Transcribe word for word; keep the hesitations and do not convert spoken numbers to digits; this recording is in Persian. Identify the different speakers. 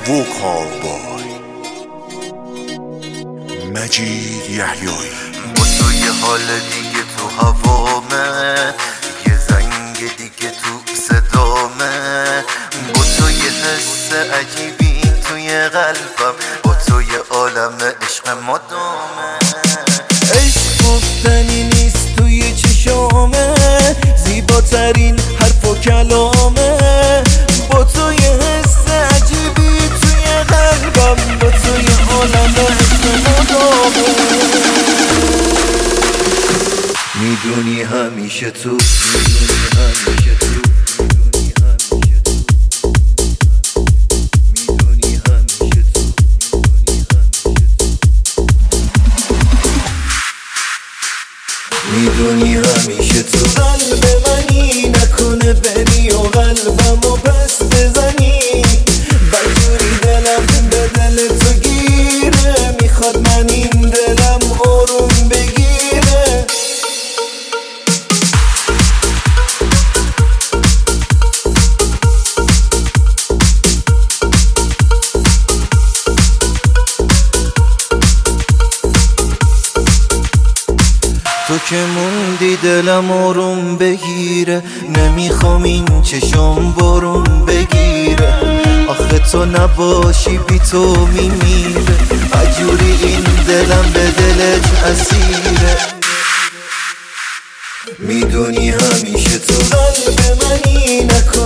Speaker 1: ووکال بای مجید یحیایی.
Speaker 2: با تو یه حال دیگه تو هوامه، یه زنگ دیگه تو صدامه، با تو یه حس عجیبی توی قلبم، با تو یه عالم عشق مدامه. عشق گفتنی نیست توی چشامه، زیباترین حرف و کلامه، با تو یه حس عجیبی توی قلبم، با تو یه عالم عشق مدامه. میدونی همیشه تو، میدونی همیشه تو، میدونی همیشه تو، میدونی همیشه تو. قلب منی نکنه بری و قلبمو پس بزنی، بجوری دلم به دل تو گیره، میخواد من این دلم آروم بگیره. تو که موندی دلم آروم بگیره، نمیخوام این چشم بارون بگیره، آخه تو نباشی بی تو میمیره، عجوری این دلم به دلت اسیره. میدونی همیشه تو. قلب منی نکن